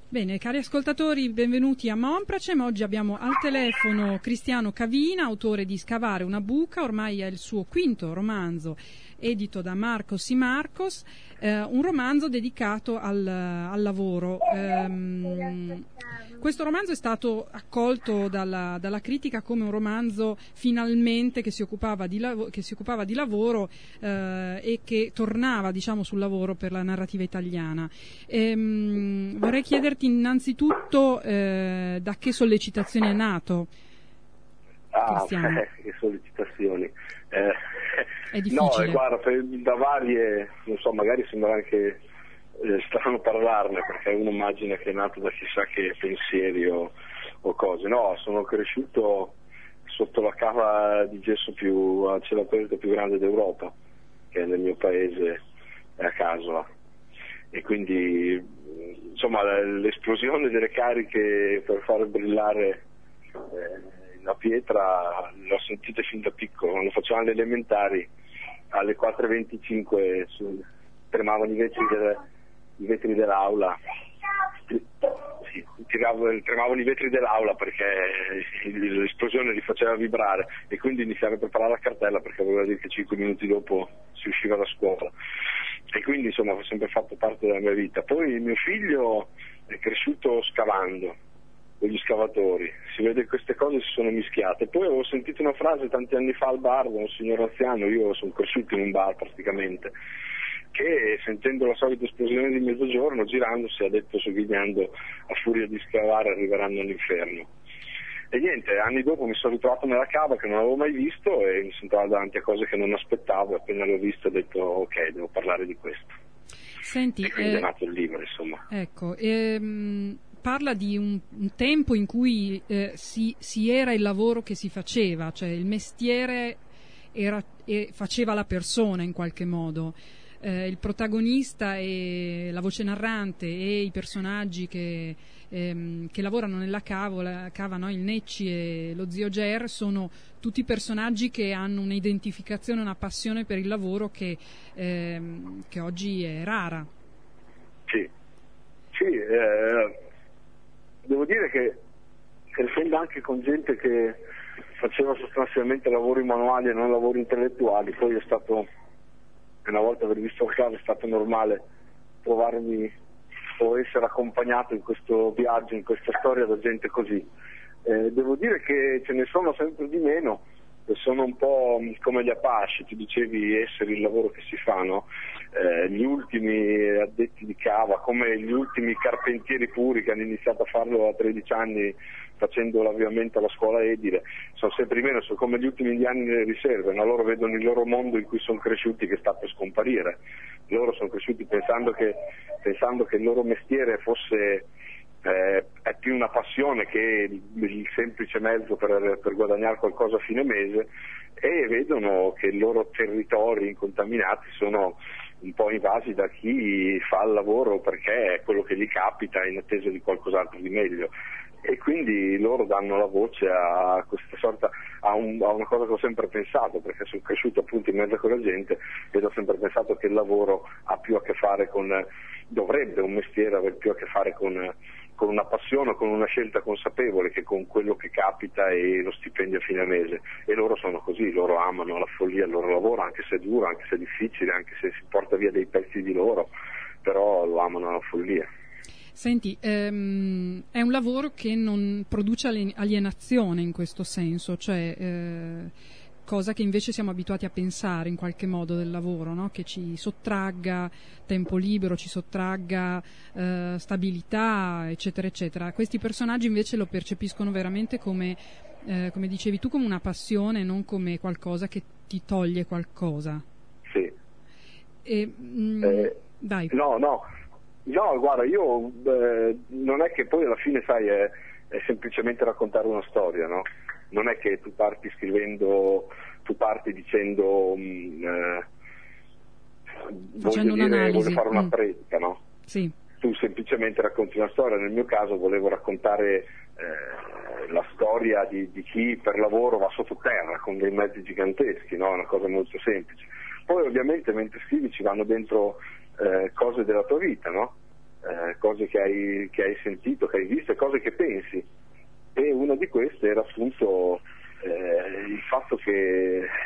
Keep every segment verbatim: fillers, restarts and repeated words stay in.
Bene, cari ascoltatori, benvenuti a Monpracem. Oggi abbiamo al telefono Cristiano Cavina, autore di Scavare una buca, ormai è il suo quinto romanzo, edito da Marcos y Marcos, eh, un romanzo dedicato al, al lavoro. Um, questo romanzo è stato accolto dalla, dalla critica come un romanzo finalmente che si occupava di, lav- che si occupava di lavoro eh, e che tornava, diciamo, sul lavoro per la narrativa italiana. Ehm, vorrei chiederti innanzitutto eh, da che sollecitazioni è nato. Ah, eh, che sollecitazioni. Eh, è difficile. No, guarda, per, da varie, non so, magari sembra anche eh, strano parlarne, perché uno immagina che è nato da chissà che pensieri o, o cose. No, sono cresciuto sotto la cava di gesso più a cielo aperto più grande d'Europa, che è nel mio paese, è a Casola. E quindi, insomma, l'esplosione delle cariche per far brillare eh, la pietra l'ho sentita fin da piccolo. Quando facevamo le elementari alle quattro e venticinque su, tremavano i vetri, delle, i vetri dell'aula sì, tiravo, tremavano i vetri dell'aula perché l'esplosione li faceva vibrare, e quindi iniziare a preparare la cartella perché voleva dire che cinque minuti dopo si usciva da scuola. E quindi, insomma, ho sempre fatto parte della mia vita. Poi mio figlio è cresciuto scavando con gli scavatori, si vede che queste cose si sono mischiate. Poi avevo sentito una frase tanti anni fa al bar da un signor anziano, io sono cresciuto in un bar praticamente, che sentendo la solita esplosione di mezzogiorno, girandosi, ha detto sogghignando: a furia di scavare arriveranno all'inferno. E niente, anni dopo mi sono ritrovato nella cava che non avevo mai visto e mi sono trovato davanti a cose che non aspettavo, e appena l'ho visto ho detto ok, devo parlare di questo. Senti, e quindi eh, è nato il libro, insomma. Ecco, ehm, parla di un, un tempo in cui eh, si, si era il lavoro che si faceva, cioè il mestiere era, e faceva la persona in qualche modo. Eh, il protagonista e la voce narrante e i personaggi che, ehm, che lavorano nella cava, cava, no? Il Necci e lo zio Ger sono tutti personaggi che hanno un'identificazione, una passione per il lavoro che, ehm, che oggi è rara. Sì, sì eh, devo dire che crescendo anche con gente che faceva sostanzialmente lavori manuali e non lavori intellettuali, poi è stato, una volta aver visto il caso, è stato normale trovarmi o essere accompagnato in questo viaggio, in questa storia da gente così. Eh, devo dire che ce ne sono sempre di meno, sono un po' come gli Apache, tu dicevi essere il lavoro che si fa, no? Eh, gli ultimi addetti di cava, come gli ultimi carpentieri puri che hanno iniziato a farlo a tredici anni facendo l'avviamento alla scuola edile, sono sempre di meno, sono come gli ultimi indiani nelle riserve, no? Loro vedono il loro mondo in cui sono cresciuti che sta per scomparire, loro sono cresciuti pensando che, pensando che il loro mestiere fosse eh, è più una passione che il, il semplice mezzo per, per guadagnare qualcosa a fine mese, e vedono che i loro territori incontaminati sono un po' invasi da chi fa il lavoro perché è quello che gli capita in attesa di qualcos'altro di meglio, e quindi loro danno la voce a questa sorta, a, un, a una cosa che ho sempre pensato, perché sono cresciuto appunto in mezzo a quella gente ed ho sempre pensato che il lavoro ha più a che fare con, dovrebbe un mestiere avere più a che fare con, con una passione, con una scelta consapevole, che con quello che capita e lo stipendio a fine mese. E loro sono così, loro amano la follia il loro lavoro, anche se è duro, anche se è difficile, anche se si porta via dei pezzi di loro, però lo amano la follia. Senti, ehm, è un lavoro che non produce alienazione in questo senso, cioè eh, cosa che invece siamo abituati a pensare in qualche modo del lavoro, no? Che ci sottragga tempo libero, ci sottragga eh, stabilità, eccetera, eccetera. Questi personaggi invece lo percepiscono veramente come, eh, come dicevi tu, come una passione, non come qualcosa che ti toglie qualcosa. Sì. E, mh, eh, dai. No, no. No, guarda, io eh, non è che poi alla fine, sai, è, è semplicemente raccontare una storia, no? Non è che tu parti scrivendo, tu parti dicendo mh, eh, facendo voglio, dire, un'analisi. voglio fare una mm. predica, no? Sì. Tu semplicemente racconti una storia. Nel mio caso volevo raccontare eh, la storia di, di chi per lavoro va sottoterra con dei mezzi giganteschi, no? Una cosa molto semplice. Poi ovviamente mentre scrivi ci vanno dentro eh, cose della tua vita, no? eh, cose che hai, che hai sentito, che hai visto, e cose che pensi. E una di queste era appunto eh, il fatto che eh,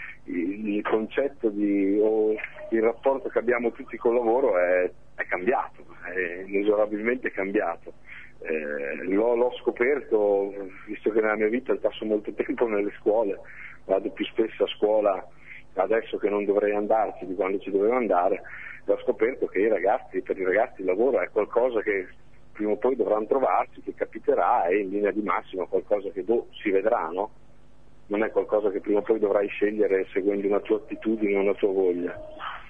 il concetto di, o il rapporto che abbiamo tutti col lavoro è, è cambiato, è inesorabilmente cambiato. Eh, l'ho, l'ho scoperto, visto che nella mia vita passo molto tempo nelle scuole, vado più spesso a scuola adesso che non dovrei andarci di quando ci dovevo andare, ho scoperto che i ragazzi, per i ragazzi il lavoro è qualcosa che prima o poi dovranno trovarsi, che capiterà, e in linea di massima qualcosa che boh, si vedrà, no? Non è qualcosa che prima o poi dovrai scegliere seguendo una tua attitudine o una tua voglia.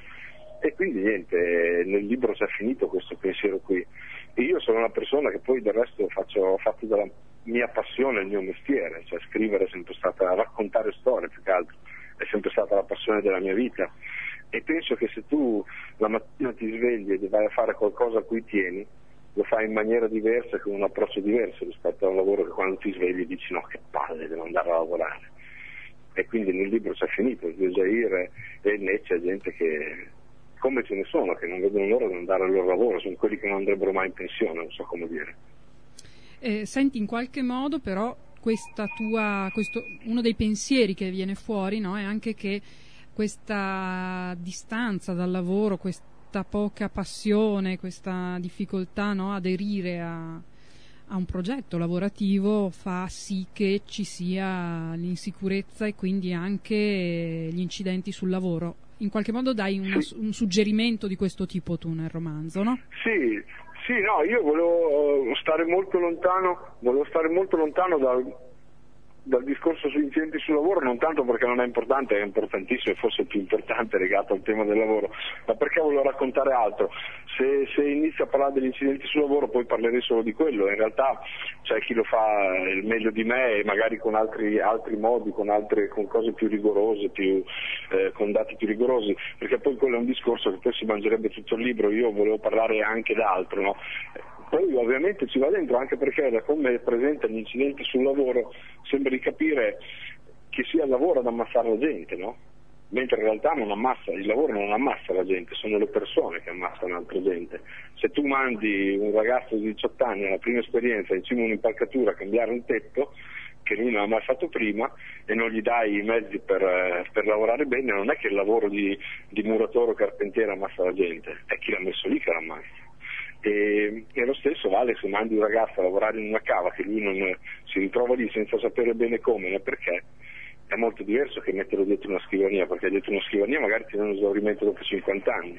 E quindi niente, nel libro c'è finito questo pensiero qui. E io sono una persona che poi del resto faccio, ho fatto della mia passione il mio mestiere, cioè scrivere è sempre stata, raccontare storie più che altro, è sempre stata la passione della mia vita. E penso che se tu la mattina ti svegli e vai a fare qualcosa a cui tieni, lo fai in maniera diversa, con un approccio diverso rispetto a un lavoro che quando ti svegli dici no, che palle, devo andare a lavorare. E quindi nel libro c'è finito, il Jair e il Neccia, c'è gente che, come ce ne sono, che non vedono l'ora di andare al loro lavoro, sono quelli che non andrebbero mai in pensione, non so come dire. Eh, senti, in qualche modo però questa tua, questo, uno dei pensieri che viene fuori, no, è anche che questa distanza dal lavoro, questa poca passione, questa difficoltà, no, aderire a, a un progetto lavorativo fa sì che ci sia l'insicurezza e quindi anche gli incidenti sul lavoro. In qualche modo dai una, sì. un suggerimento di questo tipo tu nel romanzo, no? Sì, sì, no, io volevo stare molto lontano, volevo stare molto lontano dal, dal discorso sugli incidenti sul lavoro, non tanto perché non è importante, è importantissimo e forse più importante legato al tema del lavoro, ma perché volevo raccontare altro. Se, se inizio a parlare degli incidenti sul lavoro poi parlerei solo di quello, in realtà c'è chi lo fa il meglio di me e magari con altri, altri modi, con, altre, con cose più rigorose, più, eh, con dati più rigorosi, perché poi quello è un discorso che poi si mangerebbe tutto il libro. Io volevo parlare anche d'altro, no? Poi ovviamente ci va dentro, anche perché da come presenta gli incidenti sul lavoro sembra di capire che sia il lavoro ad ammazzare la gente, no? Mentre in realtà non ammazza, il lavoro non ammazza la gente, sono le persone che ammazzano altra gente. Se tu mandi un ragazzo di diciotto anni alla prima esperienza in cima a un'impalcatura a cambiare un tetto, che lui non ha mai fatto prima, e non gli dai i mezzi per, per lavorare bene, non è che il lavoro di, di muratore o carpentiere ammazza la gente, è chi l'ha messo lì che l'ammazza. E, e lo stesso vale se mandi un ragazzo a lavorare in una cava che lui non si ritrova lì senza sapere bene come né perché, è molto diverso che metterlo dietro una scrivania, perché dietro una scrivania magari ti danno un esaurimento dopo cinquanta anni,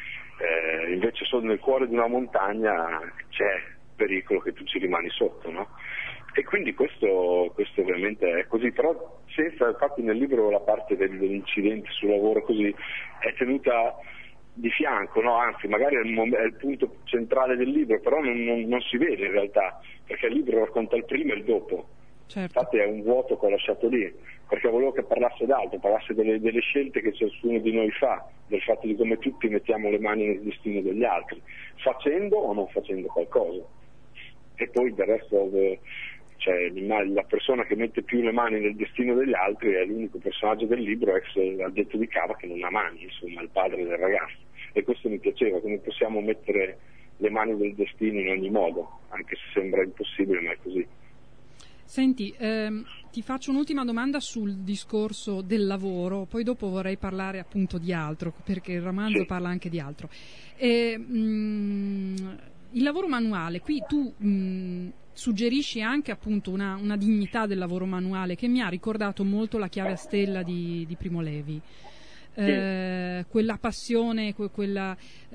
eh, invece solo nel cuore di una montagna c'è pericolo che tu ci rimani sotto, no? E quindi questo, questo ovviamente è così, però senza, infatti nel libro la parte degli incidenti sul lavoro così è tenuta di fianco, no? Anzi magari è il, mom- è il punto centrale del libro, però non, non, non si vede in realtà, perché il libro racconta il prima e il dopo. Certo. Infatti è un vuoto che ho lasciato lì, perché volevo che parlasse d'altro, parlasse delle, delle scelte che ciascuno di noi fa, del fatto di come tutti mettiamo le mani nel destino degli altri, facendo o non facendo qualcosa. E poi del resto, cioè, la persona che mette più le mani nel destino degli altri è l'unico personaggio del libro, ex addetto di cava, che non ha mani, insomma, il padre del ragazzo. E questo mi piaceva, come possiamo mettere le mani nel destino in ogni modo, anche se sembra impossibile, ma è così. Senti, ehm, ti faccio un'ultima domanda sul discorso del lavoro, poi dopo vorrei parlare appunto di altro, perché il romanzo sì. parla anche di altro. E, mh, il lavoro manuale, qui tu mh, suggerisci anche appunto una, una dignità del lavoro manuale che mi ha ricordato molto La chiave a stella di, di Primo Levi. Eh, quella passione, que- quella,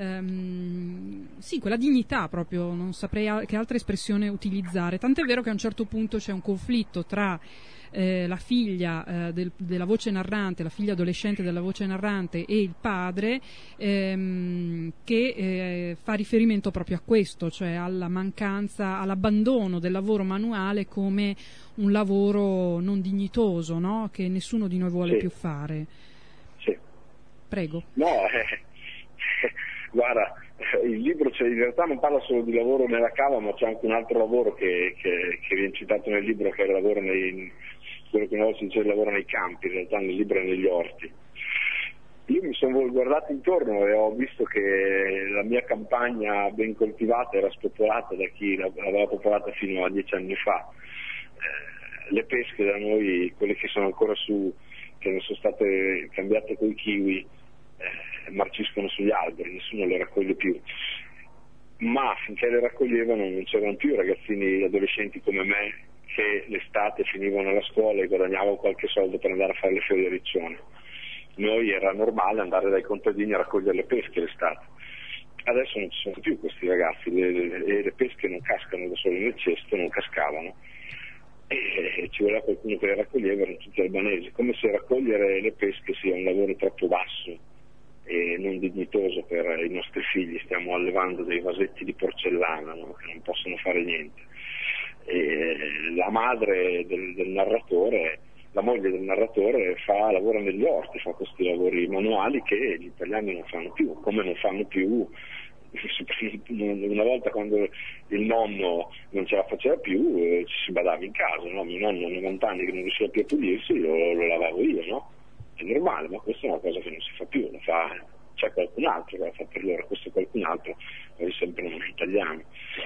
ehm, sì, quella dignità proprio, non saprei a- che altra espressione utilizzare, tant'è vero che a un certo punto c'è un conflitto tra eh, la figlia eh, del, della voce narrante, la figlia adolescente della voce narrante e il padre, ehm, che eh, fa riferimento proprio a questo, cioè alla mancanza, all'abbandono del lavoro manuale come un lavoro non dignitoso, no? Che nessuno di noi vuole sì. più fare. Prego. No, eh, guarda, il libro cioè, in realtà non parla solo di lavoro nella cava, ma c'è anche un altro lavoro che, che, che viene citato nel libro, che è il lavoro nei, quello che una volta si dice il lavoro nei campi, in realtà nel libro è negli orti. io mi sono guardato intorno e ho visto che la mia campagna ben coltivata era spopolata da chi l'aveva popolata fino a dieci anni fa. Eh, le pesche da noi, quelle che sono ancora su, che non sono state cambiate coi kiwi, eh, marciscono sugli alberi, nessuno le raccoglie più. Ma finché le raccoglievano non c'erano più ragazzini adolescenti come me che l'estate finivano la scuola e guadagnavano qualche soldo per andare a fare le ferie a Riccione. Noi era normale andare dai contadini a raccogliere le pesche l'estate. Adesso non ci sono più questi ragazzi, le, le, le pesche non cascano da sole nel cesto, non cascavano, e, e ci voleva qualcuno che le raccoglieva, erano tutti albanesi, come se raccogliere le pesche sia un lavoro troppo basso e non dignitoso per i nostri figli. Stiamo allevando dei vasetti di porcellana, no? Che non possono fare niente. E la madre del, del narratore, la moglie del narratore fa, lavora negli orti, fa questi lavori manuali che gli italiani non fanno più, come non fanno più una volta quando il nonno non ce la faceva più, eh, ci si badava in casa, no? Mio nonno a novanta anni che non riusciva più a pulirsi, lo, lo lavavo io, no? È normale, ma questa è una cosa che non si fa più, lo fa, c'è qualcun altro che la fa per loro, questo qualcun altro è sempre un italiano.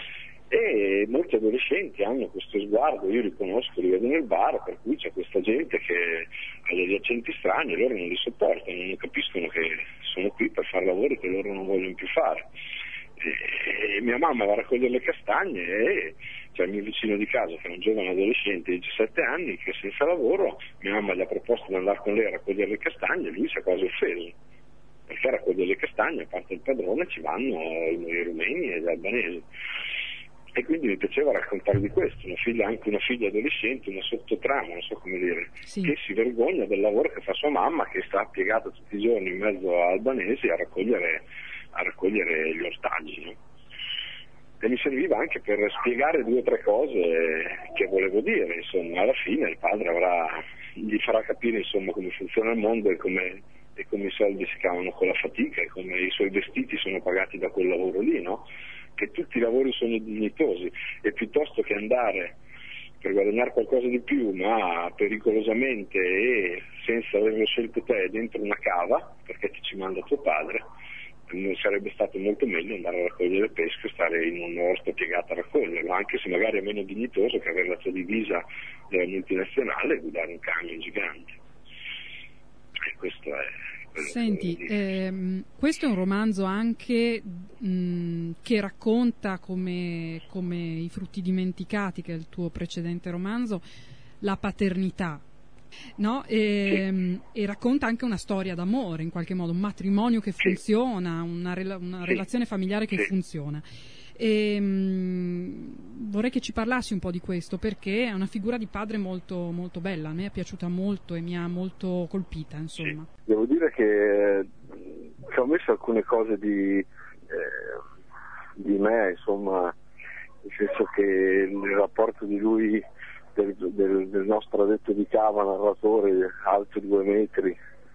E molti adolescenti hanno questo sguardo, io li conosco, li vedo nel bar, per cui c'è questa gente che ha degli accenti strani e loro non li sopportano, non capiscono che sono qui per fare lavori che loro non vogliono più fare. E, e mia mamma va a raccogliere le castagne e c'è il mio vicino di casa che è un giovane adolescente di diciassette anni che senza lavoro, mia mamma gli ha proposto di andare con lei a raccogliere le castagne e lui si è quasi offeso, perché a raccogliere le castagne, a parte il padrone, ci vanno i rumeni e gli albanesi. E quindi mi piaceva raccontare di questo, una figlia, anche una figlia adolescente, una sottotrama, non so come dire, sì, che si vergogna del lavoro che fa sua mamma, che sta piegata tutti i giorni in mezzo a albanesi a raccogliere, a raccogliere gli ortaggi, no? E mi serviva anche per spiegare due o tre cose che volevo dire, insomma, alla fine il padre avrà, gli farà capire, insomma, come funziona il mondo e come, e come i soldi si cavano con la fatica e come i suoi vestiti sono pagati da quel lavoro lì, no? Che tutti i lavori sono dignitosi e piuttosto che andare per guadagnare qualcosa di più ma pericolosamente e senza averlo scelto te dentro una cava perché ti ci manda tuo padre, non sarebbe stato molto meglio andare a raccogliere il pesce e stare in un orto piegato a raccoglierlo, anche se magari è meno dignitoso che avere la tua divisa della multinazionale e guidare un camion gigante. E questo è. Senti, ehm, questo è un romanzo anche mh, che racconta come, come I frutti dimenticati, che è il tuo precedente romanzo, la paternità, no? E, e racconta anche una storia d'amore, in qualche modo, un matrimonio che funziona, una, rela- una relazione familiare che funziona. E, mh, vorrei che ci parlassi un po' di questo, perché è una figura di padre molto, molto bella, a me è piaciuta molto e mi ha molto colpita, insomma. Sì. Devo dire che ci ho messo alcune cose di, eh, di me, insomma, nel senso che il rapporto di lui, del, del, del nostro addetto di cava, narratore, alto due metri,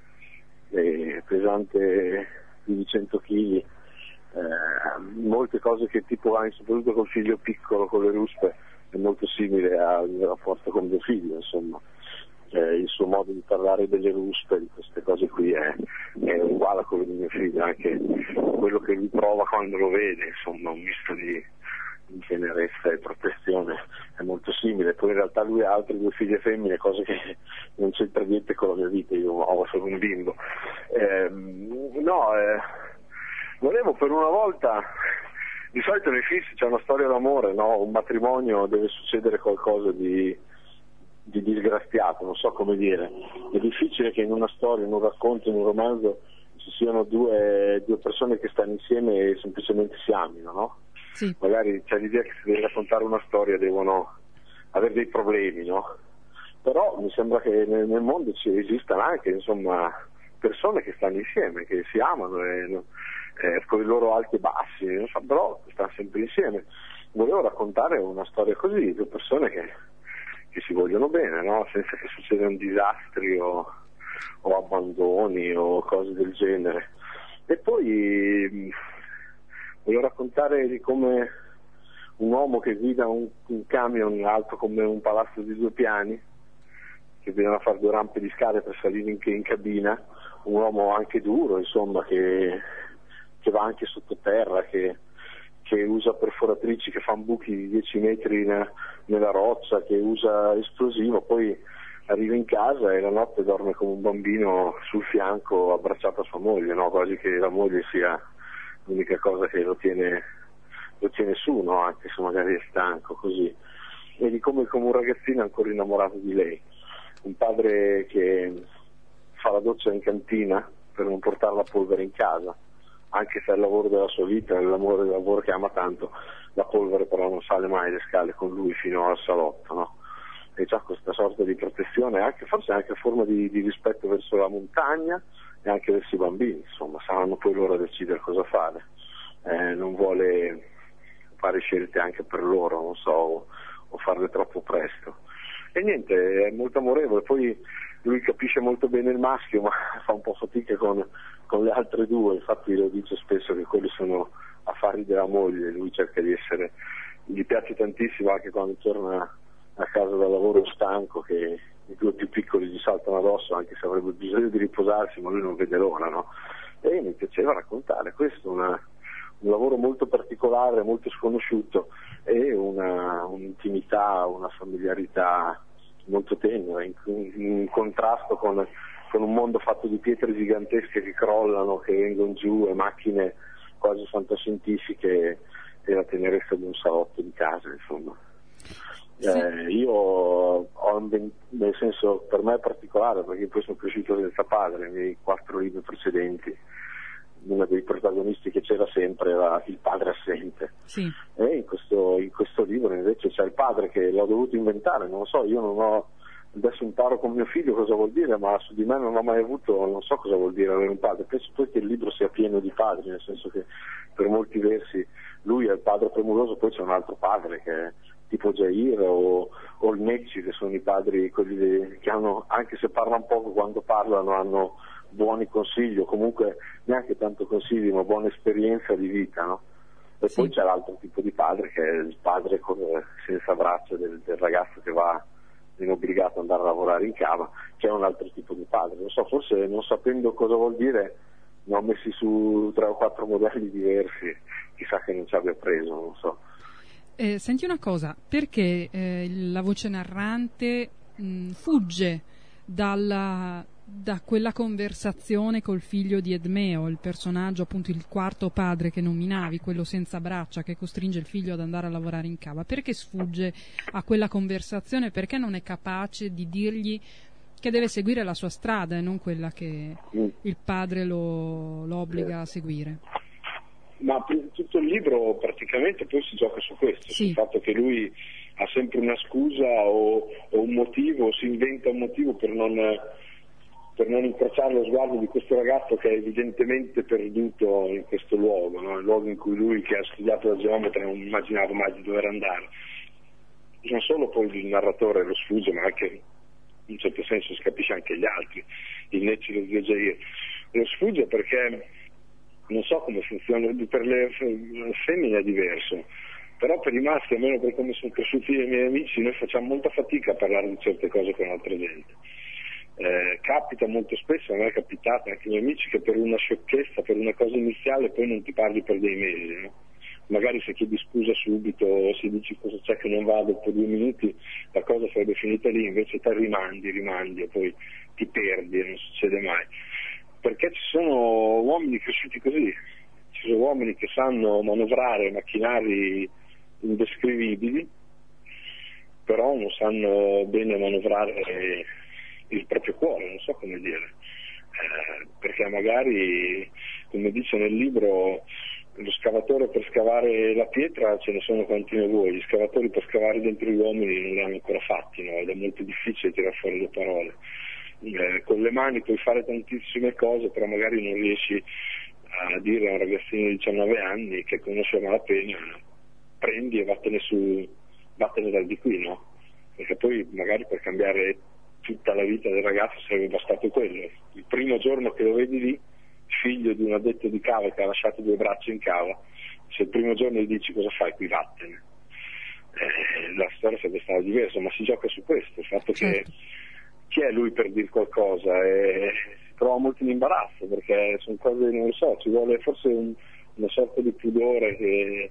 eh, pesante più di cento chili, Eh, molte cose che tipo anche soprattutto col figlio piccolo, con le ruspe, è molto simile al mio rapporto con mio figlio, insomma. Eh, il suo modo di parlare delle ruspe, di queste cose qui è, è uguale a quello di mio figlio, anche quello che lui prova quando lo vede, insomma, un misto di, di tenerezza e protezione è molto simile. Poi in realtà lui ha altre due figlie femmine, cose che non c'entra niente con la mia vita, io ho solo un bimbo. Eh, no, eh, volevo per una volta, di solito nei film c'è una storia d'amore, no? Un matrimonio, deve succedere qualcosa di, di disgraziato, non so come dire. È difficile che in una storia, in un racconto, in un romanzo ci siano due, due persone che stanno insieme e semplicemente si amino, no? Sì. Magari c'è l'idea che se deve raccontare una storia devono avere dei problemi, no? Però mi sembra che nel, nel mondo ci esistano anche, insomma, persone che stanno insieme, che si amano e Eh, con i loro alti e bassi, non so, però stanno sempre insieme. Volevo raccontare una storia così, due persone che, che si vogliono bene, no? Senza che succedano disastri o, o abbandoni o cose del genere. E poi mh, volevo raccontare di come un uomo che guida un, un camion alto come un palazzo di due piani, che bisogna fare due rampe di scale per salire in, in cabina, un uomo anche duro, insomma, che, che va anche sottoterra, che, che usa perforatrici che fanno buchi di dieci metri ne, nella roccia, che usa esplosivo, poi arriva in casa e la notte dorme come un bambino sul fianco abbracciato a sua moglie, no? Quasi che la moglie sia l'unica cosa che lo tiene, lo tiene su, no? Anche se magari è stanco, così. E di come, come un ragazzino ancora innamorato di lei. Un padre che fa la doccia in cantina per non portare la polvere in casa, anche se è il lavoro della sua vita, è il lavoro, il lavoro che ama tanto, la polvere però non sale mai le scale con lui fino al salotto, no? E c'ha questa sorta di protezione, anche, forse anche forma di, di rispetto verso la montagna e anche verso i bambini, insomma, saranno poi loro a decidere cosa fare. Eh, non vuole fare scelte anche per loro, non so, o, o farle troppo presto. E niente, è molto amorevole, poi lui capisce molto bene il maschio, ma fa un po' fatica con, con le altre due, infatti lo dice spesso che quelli sono affari della moglie, lui cerca di essere, gli piace tantissimo anche quando torna a casa dal lavoro stanco, che i due più piccoli gli saltano addosso anche se avrebbe bisogno di riposarsi, ma lui non vede l'ora, no? E mi piaceva raccontare questo, una, un lavoro molto particolare, molto sconosciuto e una, un'intimità, una familiarità molto tenue, in, in contrasto con, con un mondo fatto di pietre gigantesche che crollano, che vengono giù, e macchine quasi fantascientifiche e la tenerezza di un salotto di casa, insomma. Sì. Eh, io ho un ben, nel senso, per me è particolare perché poi sono cresciuto senza padre, nei quattro libri precedenti uno dei protagonisti che c'era sempre era il padre assente. Sì. E in questo, in questo libro invece c'è il padre che l'ho dovuto inventare, non lo so, io non ho, adesso imparo con mio figlio cosa vuol dire, ma su di me non ho mai avuto, non so cosa vuol dire avere un padre. Penso poi che il libro sia pieno di padri, nel senso che per molti versi lui è il padre premuroso, poi c'è un altro padre che è tipo Jair o, o il Necci, che sono i padri, quelli de, che hanno, anche se parlano poco, quando parlano hanno buoni consigli, o comunque neanche tanto consigli, ma buona esperienza di vita, no? E sì. Poi c'è l'altro tipo di padre, che è il padre con, senza braccio del, del ragazzo che va viene obbligato ad andare a lavorare in cava, che è un altro tipo di padre. Non so, forse non sapendo cosa vuol dire ne ho messi su tre o quattro modelli diversi, chissà che non ci abbia preso, non so. Eh, senti una cosa, perché eh, la voce narrante mh, fugge dalla, da quella conversazione col figlio di Edmeo, il personaggio, appunto il quarto padre che nominavi, quello senza braccia che costringe il figlio ad andare a lavorare in cava? Perché sfugge a quella conversazione? Perché non è capace di dirgli che deve seguire la sua strada e non quella che il padre lo, lo obbliga a seguire? Ma tutto il libro praticamente poi si gioca su questo, sì. Sul fatto che lui ha sempre una scusa o, o un motivo, si inventa un motivo per non, per non incrociare lo sguardo di questo ragazzo che è evidentemente perduto in questo luogo, no? Il luogo in cui lui, che ha studiato da geometra, non immaginava mai di dover andare. Non solo poi il narratore lo sfugge, ma anche in un certo senso si capisce anche gli altri, il Necci, lo zio Jair. Lo sfugge perché non so come funziona, per le femmine è diverso, però per i maschi, almeno per come sono cresciuti i miei amici, noi facciamo molta fatica a parlare di certe cose con altra gente. Eh, capita molto spesso, a me è capitato anche ai miei amici, che per una sciocchezza, per una cosa iniziale poi non ti parli per dei mesi, no? Magari se chiedi scusa subito o se dici cosa c'è che non va dopo due minuti la cosa sarebbe finita lì, invece te rimandi, rimandi e poi ti perdi e non succede mai. Perché ci sono uomini cresciuti così, ci sono uomini che sanno manovrare macchinari indescrivibili, però non sanno bene manovrare il proprio cuore, non so come dire, eh, perché magari, come dice nel libro, lo scavatore per scavare la pietra ce ne sono quanti ne vuoi, gli scavatori per scavare dentro gli uomini non li hanno ancora fatti, no? Ed è molto difficile tirare fuori le parole. Eh, con le mani puoi fare tantissime cose, però magari non riesci a dire a un ragazzino di diciannove anni che conosce a malapena, prendi e vattene su, vattene dal di qui, no? Perché poi magari per cambiare tutta la vita del ragazzo sarebbe bastato quello. Il primo giorno che lo vedi lì, figlio di un addetto di cava che ha lasciato due braccia in cava, se il primo giorno gli dici cosa fai qui, vattene, eh, la storia sarebbe stata diversa, ma si gioca su questo, il fatto certo. Che chi è lui per dire qualcosa? E trova molto in imbarazzo, perché sono cose, non lo so, ci vuole forse un, una sorta di pudore che,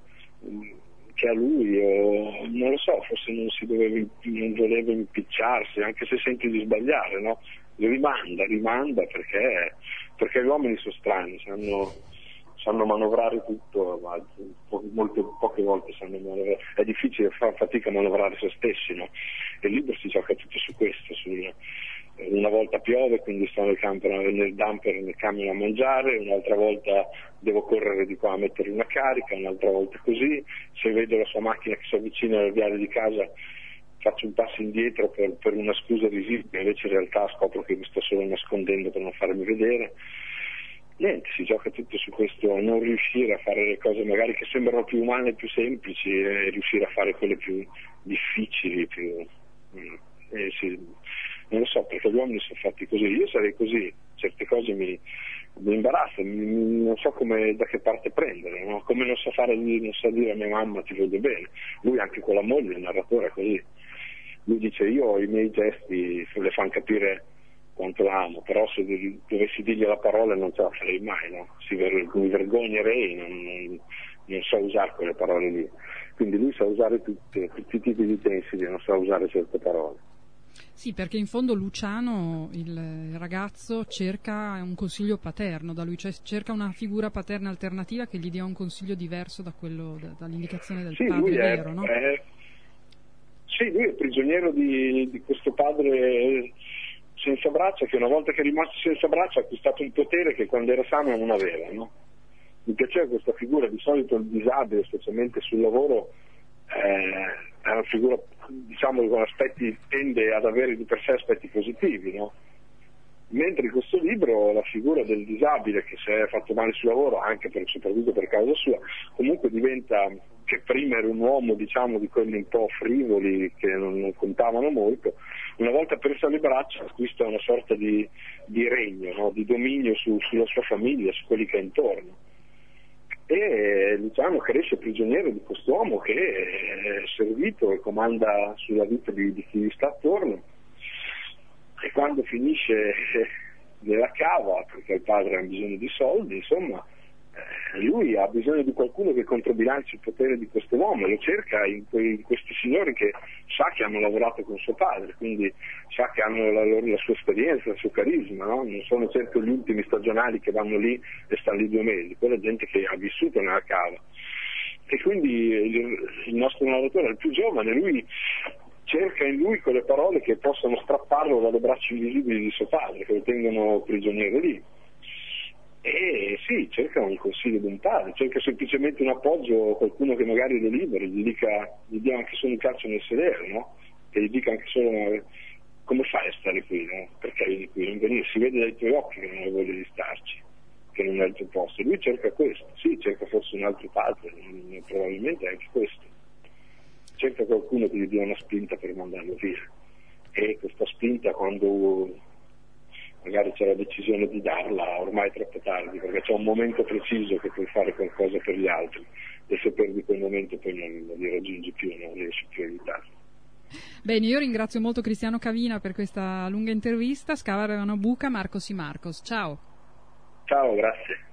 che ha lui, o non lo so, forse non si doveva, non voleva impicciarsi, anche se sente di sbagliare, no? Rimanda, rimanda perché, perché gli uomini sono strani, sanno, sanno manovrare tutto, ma po- molte, poche volte sanno manovrare, è difficile far fatica a manovrare se stessi, no? E il libro si gioca tutto su questo, sul, una volta piove, quindi sto nel, camper, nel dumper, nel camion a mangiare, un'altra volta devo correre di qua a mettere una carica, un'altra volta così, se vedo la sua macchina che si avvicina al viale di casa faccio un passo indietro per, per una scusa risibile, invece in realtà scopro che mi sto solo nascondendo per non farmi vedere. Niente, si gioca tutto su questo non riuscire a fare le cose magari che sembrano più umane e più semplici e riuscire a fare quelle più difficili, più... Eh, sì, non lo so, perché gli uomini sono fatti così, io sarei così, certe cose mi, mi imbarazzano, mi, mi, non so come, da che parte prendere, no? Come non so fare, non so dire a mia mamma ti voglio bene, lui anche con la moglie, il narratore è così, lui dice io i miei gesti le fanno capire quanto la amo, però se dovessi dirgli la parola non ce la farei mai, no? Si ver- mi vergognerei, non, non, non so usare quelle parole lì, quindi lui sa usare tutti, tutti i tipi di utensili, non sa usare certe parole. Sì, perché in fondo Luciano, il ragazzo, cerca un consiglio paterno da lui, cioè cerca una figura paterna alternativa che gli dia un consiglio diverso da quello, da, dall'indicazione del sì, padre lui è, vero, no? È, sì, lui è prigioniero di, di questo padre senza braccia, che una volta che è rimasto senza braccia ha acquistato un potere che quando era sano non aveva, no? Mi piaceva questa figura, di solito il disabile, specialmente sul lavoro, eh, è una figura, diciamo, con aspetti, tende ad avere di per sé aspetti positivi, no? Mentre in questo libro la figura del disabile che si è fatto male sul lavoro, anche per, soprattutto per causa sua, comunque diventa, che prima era un uomo, diciamo, di quelli un po' frivoli che non, non contavano molto, una volta persa le braccia acquista una sorta di, di regno, no? Di dominio su, sulla sua famiglia, su quelli che è intorno. E Luciano cresce prigioniero di quest'uomo che è servito e comanda sulla vita di, di chi gli sta attorno, e quando finisce nella cava perché il padre ha bisogno di soldi, insomma, eh, lui ha bisogno di qualcuno che controbilanci il potere di questo uomo, lo cerca in, que- in questi signori che sa che hanno lavorato con suo padre, quindi sa che hanno la, loro, la sua esperienza, il suo carisma, no? Non sono certo gli ultimi stagionali che vanno lì e stanno lì due mesi, quella è gente che ha vissuto nella cava. E quindi il, il nostro narratore è il più giovane, lui cerca in lui quelle parole che possano strapparlo dalle braccia invisibili di suo padre, che lo tengono prigioniero lì. E sì, cerca un consiglio di un padre, cerca semplicemente un appoggio, qualcuno che magari lo liberi, gli dica, gli dia anche solo un calcio nel sedere, no? Che gli dica anche solo come fai a stare qui, no? Perché vieni qui? Non venire, si vede dai tuoi occhi che non hai voglia di starci, che non è il tuo posto. Lui cerca questo, sì, cerca forse un altro padre, probabilmente anche questo. Cerca qualcuno che gli dia una spinta per mandarlo via. E questa spinta, quando magari c'è la decisione di darla, ormai è troppo tardi, perché c'è un momento preciso che puoi fare qualcosa per gli altri, e se perdi quel momento poi non, non li raggiungi più, non riesci più a aiutarli. Bene, io ringrazio molto Cristiano Cavina per questa lunga intervista. Scavare una buca, Marcos y Marcos. Ciao. Ciao, grazie.